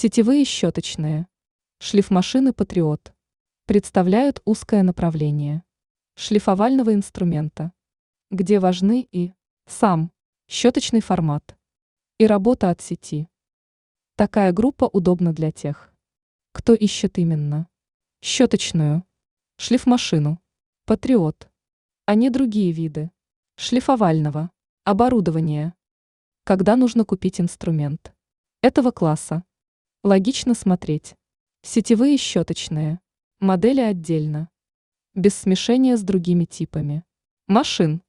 Сетевые щеточные. Шлифмашины «Патриот» представляют узкое направление шлифовального инструмента, где важны и сам щеточный формат, и работа от сети. Такая группа удобна для тех, кто ищет именно щеточную шлифмашину «Патриот», а не другие виды шлифовального оборудования, когда нужно купить инструмент этого класса. Логично смотреть сетевые щеточные модели отдельно, без смешения с другими типами машин.